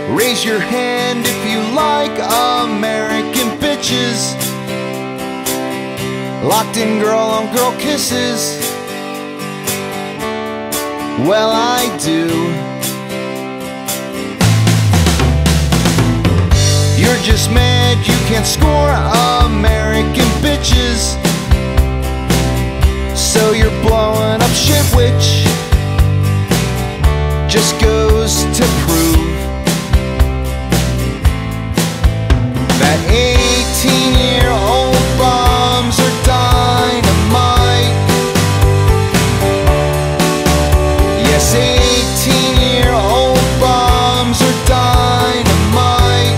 Raise your hand if you like American bitches. Locked in girl-on-girl kisses. Well, I do. You're just mad you can't score American bitches, so you're blowing up shit, which just goes to prove that 18-year-old bombs are dynamite. Yes, 18-year-old bombs are dynamite.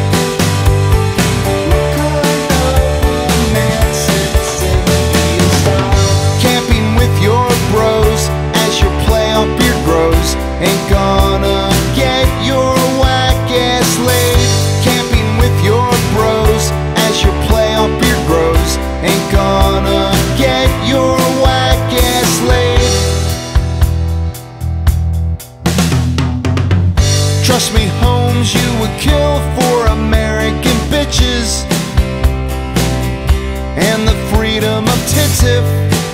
Camping with your bros as your play-up beard grows ain't gonna get your whack-ass laid. Camping with your bros as your play-up beard grows ain't gonna get your whack-ass laid. Trust me, Holmes, you would kill for American bitches and the freedom of tits if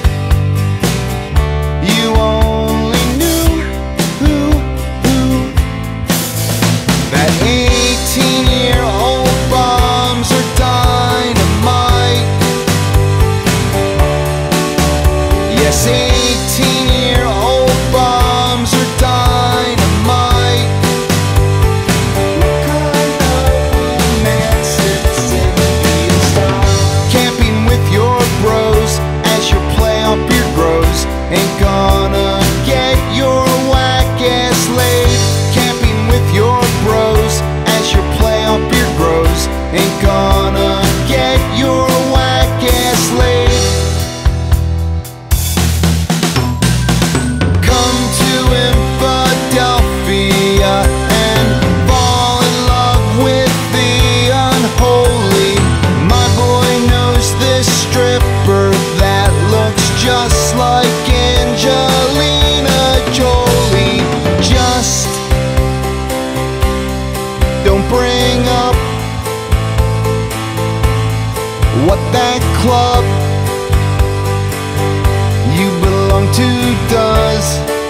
you only knew who that 18-year-old bombs are dynamite. Yes, 18-year-old bombs are dynamite. Camping with your bros as your play-up beard grows ain't gonna get your whack-ass laid. Camping with your bros as your play-up beard grows ain't gonna get your whack-ass laid. Come to Philadelphia and fall in love with the unholy. My boy knows this stripper that looks just like Angelina Jolie. Just don't bring up what that club you belong to does.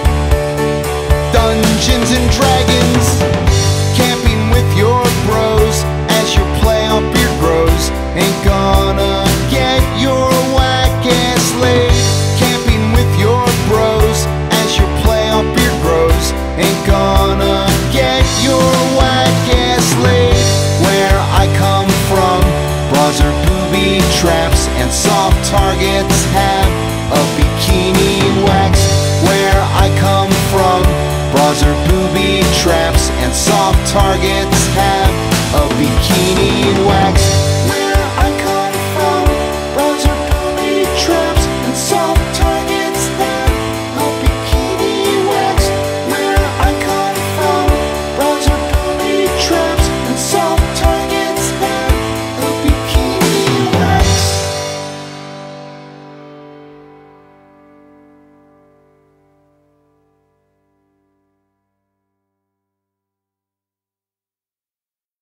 Dungeons and Dragons. Camping with your bros as your play-up beard grows ain't gonna get your whack-ass laid. Camping with your bros as your play-up beard grows ain't gonna get your whack-ass laid. Where I come from, bras are booby traps and soft targets have a bikini wax. Where I come from, bras are booby traps and soft targets have a bikini wax.